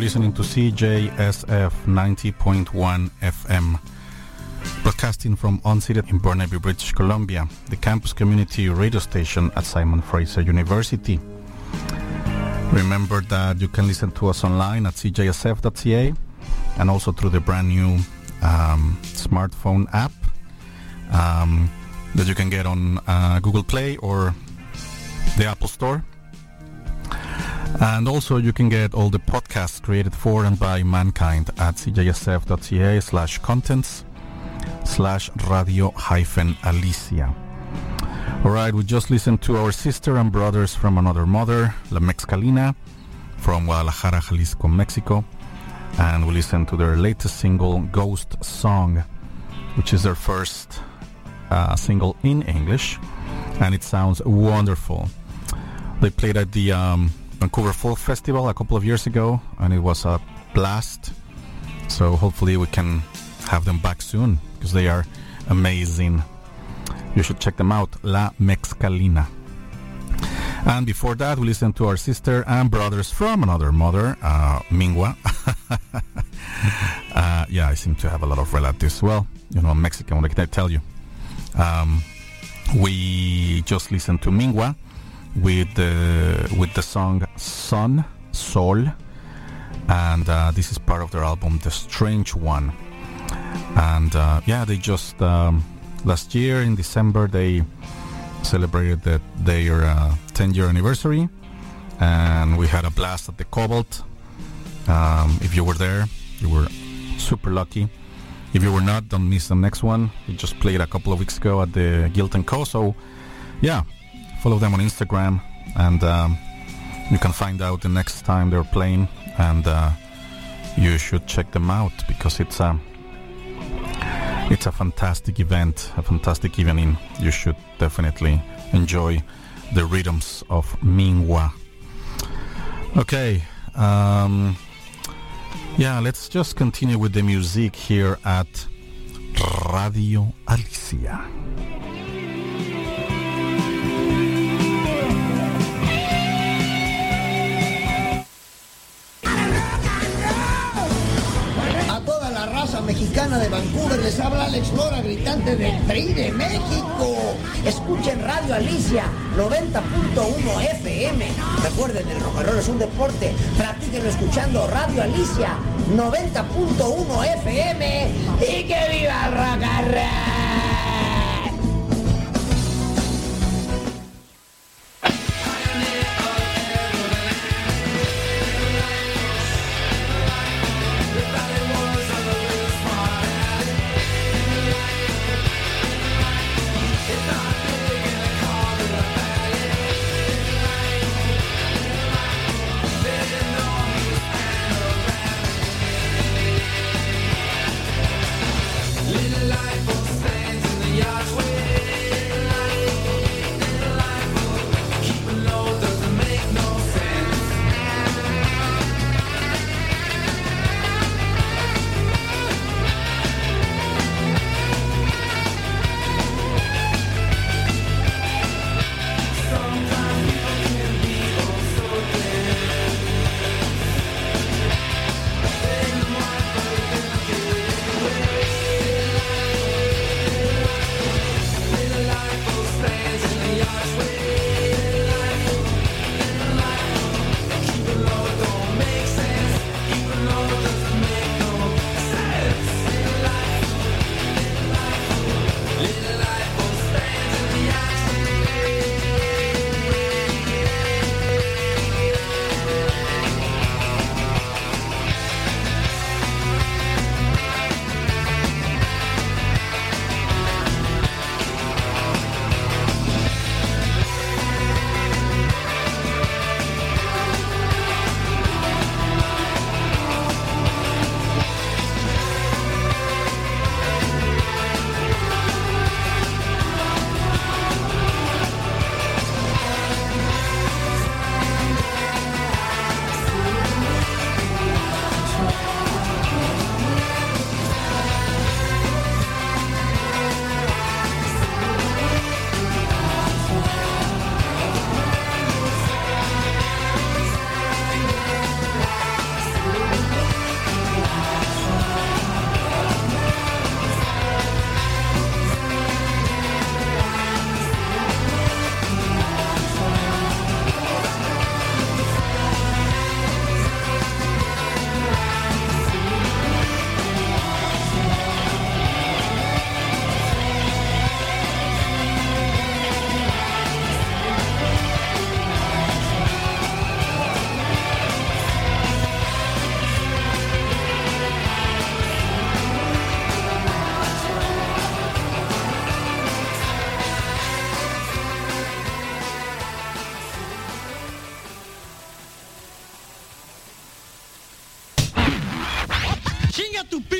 listening to CJSF 90.1 FM, broadcasting from Onsidet in Burnaby, British Columbia, the campus community radio station at Simon Fraser University. Remember that you can listen to us online at cjsf.ca and also through the brand new smartphone app that you can get on Google Play or the Apple Store. And also you can get all the podcasts created for and by mankind at cjsf.ca/contents/radio-alicia. Alright, we just listened to our sister and brothers from another mother, La Mexcalina, from Guadalajara, Jalisco, Mexico. And we listened to their latest single, Ghost Song, which is their first single in English, and it sounds wonderful. They played at the Vancouver Folk Festival a couple of years ago, and it was a blast. So hopefully we can have them back soon, because they are amazing. You should check them out, La Mexcalina. And before that, we listened to our sister and brothers from another mother, Mingua. Yeah, I seem to have a lot of relatives. Well, you know, I'm Mexican, what can I tell you? We just listened to Mingua with the song Son, Sol, and this is part of their album The Strange One. And yeah, they just last year in December they celebrated their 10-year anniversary, and we had a blast at the Cobalt. If you were there, you were super lucky. If you were not, don't miss the next one. We just played a couple of weeks ago at the Guild & Co. So yeah, follow them on Instagram, and you can find out the next time they're playing, and you should check them out, because it's a fantastic event, a fantastic evening. You should definitely enjoy the rhythms of Mingua. Okay, yeah, let's just continue with the music here at Radio Alicia. Mexicana de Vancouver, les habla Alex Lora, gritante del PRI de México. Escuchen Radio Alicia 90.1 FM. Recuerden, el rock and roll es un deporte. Practíquenlo escuchando Radio Alicia 90.1 FM. ¡Y que viva el rock and roll! Life will stay.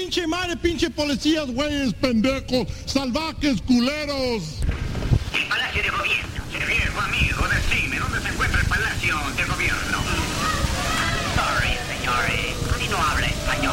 pinche madre, pinche policías, güeyes, pendejos, salvajes, culeros. El Palacio de Gobierno. Viejo amigo, decime, ¿dónde se encuentra el Palacio de Gobierno? Sorry, señores, así no habla español.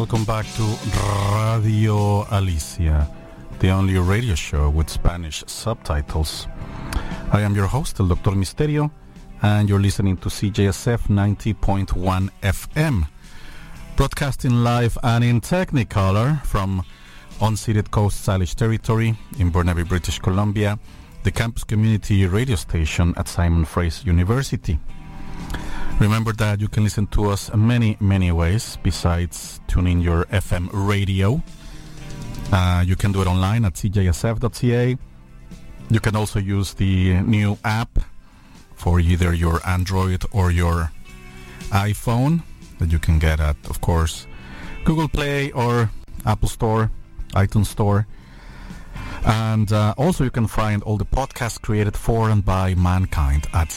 welcome back to Radio Alicia, the only radio show with Spanish subtitles. I am your host, El Dr. Misterio, and you're listening to CJSF 90.1 FM, broadcasting live and in Technicolor from unceded Coast Salish territory in Burnaby, British Columbia, the campus community radio station at Simon Fraser University. Remember that you can listen to us many ways besides tuning your FM radio. You can do it online at cjsf.ca. You can also use the new app for either your Android or your iPhone that you can get at, of course, Google Play or Apple Store, iTunes Store. And also you can find all the podcasts created for and by mankind at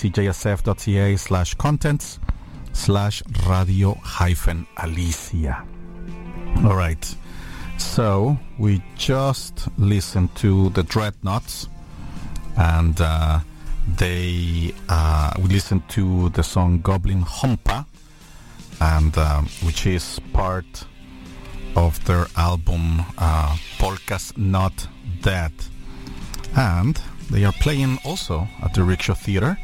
cjsf.ca/contents/radio-alicia. All right. So we just listened to the Dreadnoughts, and we listened to the song Goblin Humpa, and which is part of their album Polka's Not Dead, and they are playing also at the Rickshaw Theatre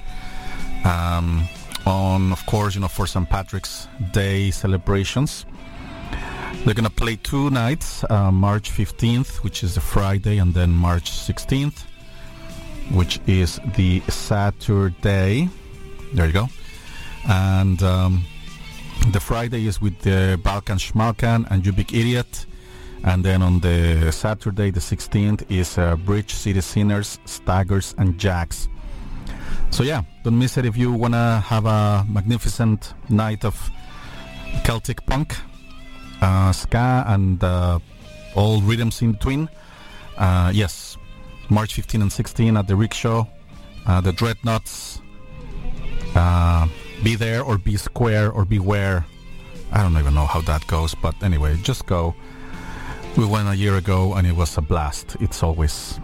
on, of course, for St. Patrick's Day celebrations. They're gonna play 2 nights, March 15th, which is the Friday, and then March 16th, which is the Saturday. There you go. And the Friday is with the Balkan Schmalkan and You Big Idiot. And then on the Saturday, the 16th, is Bridge City Sinners, Staggers, and Jacks. So yeah, don't miss it if you want to have a magnificent night of Celtic punk, ska, and all rhythms in between. Yes, March 15 and 16 at the Rickshaw, the Dreadnoughts. Be there or be square or beware. I don't even know how that goes, but anyway, just go. We went a year ago and it was a blast. It's always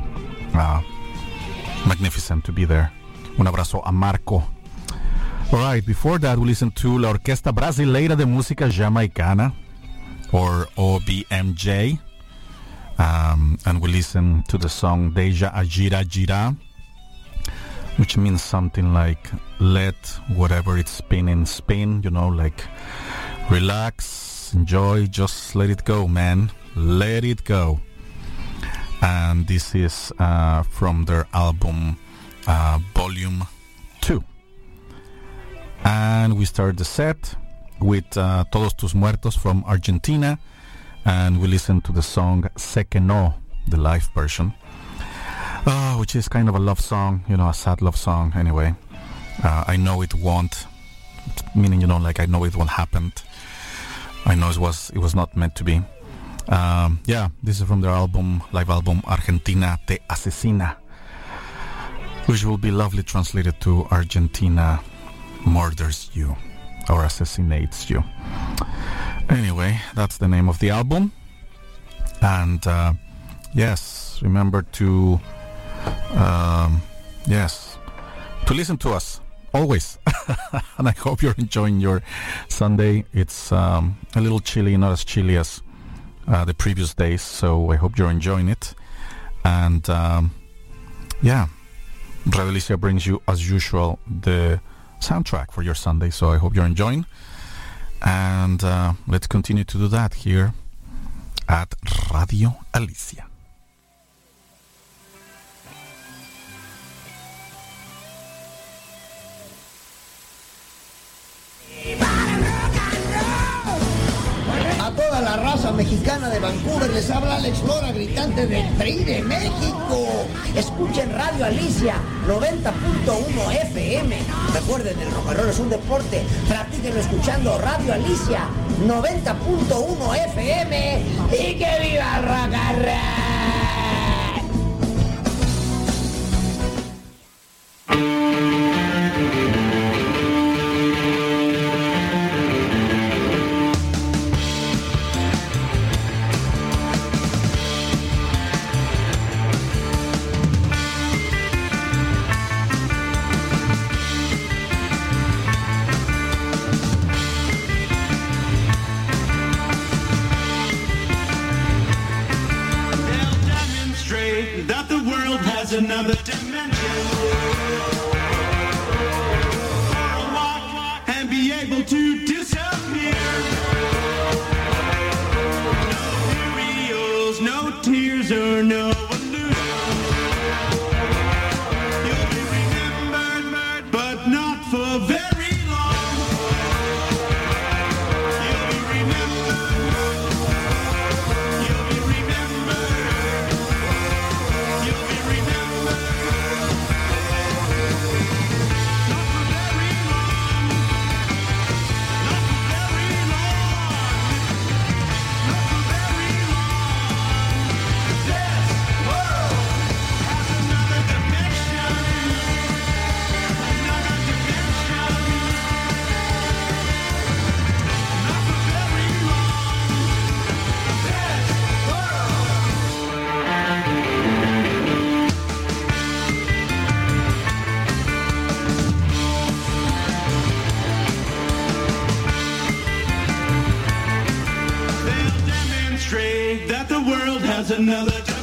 magnificent to be there. Un abrazo a Marco. Alright, before that we listened to La Orquesta Brasileira de Música Jamaicana, or OBMJ, and we listened to the song Deja a Gira Gira, which means something like let whatever it's spinning spin, like relax, enjoy, just let it go, man. Let it go. And this is from their album Volume 2. And we start the set with Todos Tus Muertos from Argentina, and we listen to the song Se Que No, the live version, which is kind of a love song, a sad love song. Anyway, I know it won't, meaning, like I know it won't happen. I know it was not meant to be. Yeah, this is from their live album Argentina Te Asesina, which will be lovely translated to Argentina Murders You or Assassinates You. Anyway, that's the name of the album. And yes, remember to listen to us always. And I hope you're enjoying your Sunday. It's a little chilly, not as chilly as the previous days, so I hope you're enjoying it. And yeah, Radio Alicia brings you, as usual, the soundtrack for your Sunday, so I hope you're enjoying. And let's continue to do that here at Radio Alicia. A toda la raza mexicana de Vancouver les habla Alex Lora, gritante del PRI de México. Escuchen Radio Alicia 90.1 FM. Recuerden, el rock and roll es un deporte. Practíquenlo escuchando Radio Alicia 90.1 FM. ¡Y que viva el rock and roll! another dimension. For a walk and be able to disappear. No burials, no tears, or no illusion. You'll be remembered, but not for very long. You'll be remembered. You'll be remembered. You'll be remembered. Not for very long. Not for very long. Not for very long. This world has another dimension. Another dimension. Not for very long. This world. They'll demonstrate that the world has another